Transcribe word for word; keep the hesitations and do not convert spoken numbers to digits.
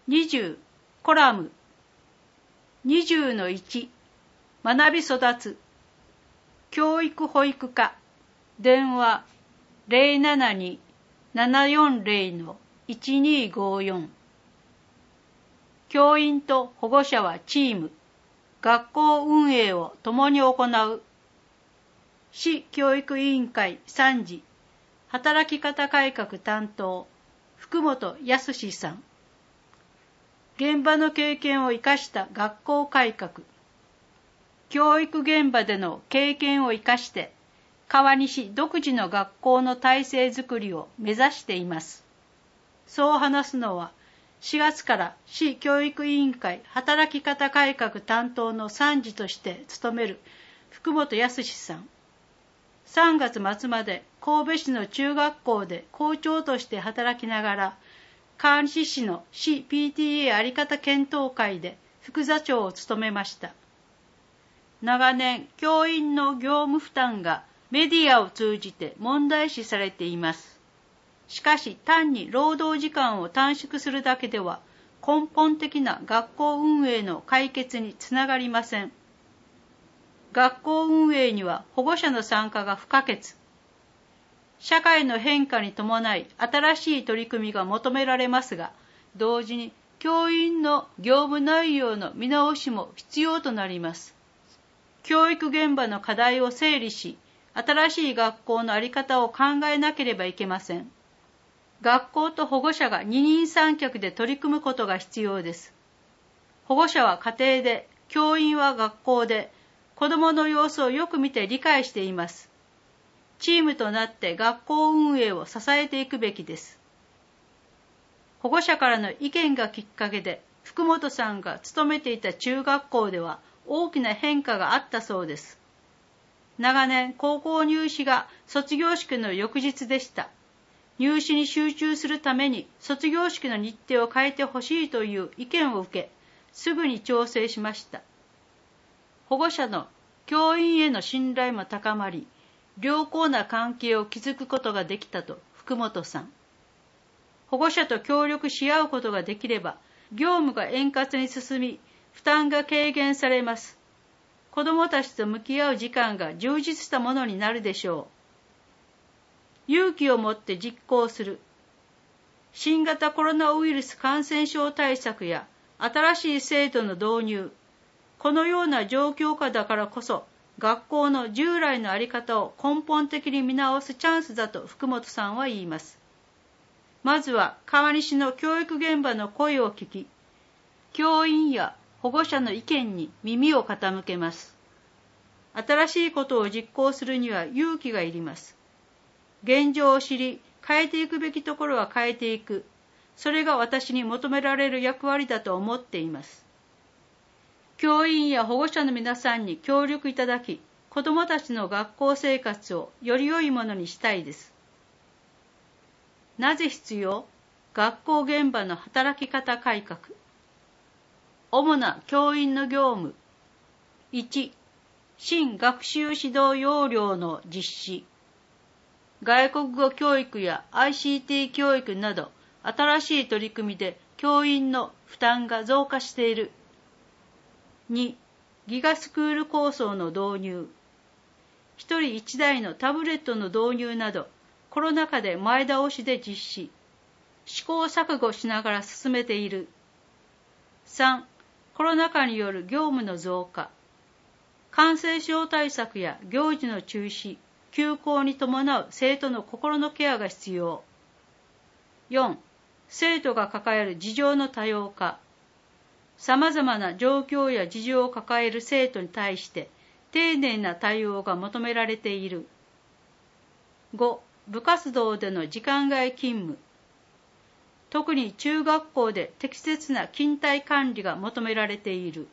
にじゅうコラム。にじゅうのいち学び育つ。教育保育課。電話 ゼロななに ななよんゼロ のいちにごよん。教員と保護者はチーム。学校運営を共に行う。市教育委員会さん次働き方改革担当福本康さん。現場の経験を生かした学校改革。教育現場での経験を生かして川西独自の学校の体制づくりを目指しています。そう話すのはしがつから市教育委員会働き方改革担当の参事として務める福本康さん。さんがつ末まで神戸市の中学校で校長として働きながら、川西市の市 ピーティーエー あり方検討会で副座長を務めました。長年、教員の業務負担がメディアを通じて問題視されています。しかし、単に労働時間を短縮するだけでは、根本的な学校運営の解決につながりません。学校運営には保護者の参加が不可欠。社会の変化に伴い新しい取り組みが求められますが、同時に教員の業務内容の見直しも必要となります。教育現場の課題を整理し、新しい学校の在り方を考えなければいけません。学校と保護者が二人三脚で取り組むことが必要です。保護者は家庭で、教員は学校で、子どもの様子をよく見て理解しています。チームとなって学校運営を支えていくべきです。保護者からの意見がきっかけで、福本さんが勤めていた中学校では大きな変化があったそうです。長年、高校入試が卒業式の翌日でした。入試に集中するために卒業式の日程を変えてほしいという意見を受け、すぐに調整しました。保護者の教員への信頼も高まり、良好な関係を築くことができたと福本さん。保護者と協力し合うことができれば、業務が円滑に進み、負担が軽減されます。子どもたちと向き合う時間が充実したものになるでしょう。勇気を持って実行する。新型コロナウイルス感染症対策や新しい制度の導入、このような状況下だからこそ、学校の従来の在り方を根本的に見直すチャンスだと福本さんは言います。まずは川西の教育現場の声を聞き、教員や保護者の意見に耳を傾けます。新しいことを実行するには勇気がいります。現状を知り、変えていくべきところは変えていく。それが私に求められる役割だと思っています。教員や保護者の皆さんに協力いただき、子どもたちの学校生活をより良いものにしたいです。なぜ必要？学校現場の働き方改革。主な教員の業務。いち、新学習指導要領の実施。外国語教育や アイシーティー 教育など、新しい取り組みで教員の負担が増加している。に、ギガスクール構想の導入。一人一台のタブレットの導入など、コロナ禍で前倒しで実施。試行錯誤しながら進めている。さん、コロナ禍による業務の増加。感染症対策や行事の中止、休校に伴う生徒の心のケアが必要。よん、生徒が抱える事情の多様化。さまざまな状況や事情を抱える生徒に対して丁寧な対応が求められている。ご、部活動での時間外勤務。特に中学校で適切な勤怠管理が求められている。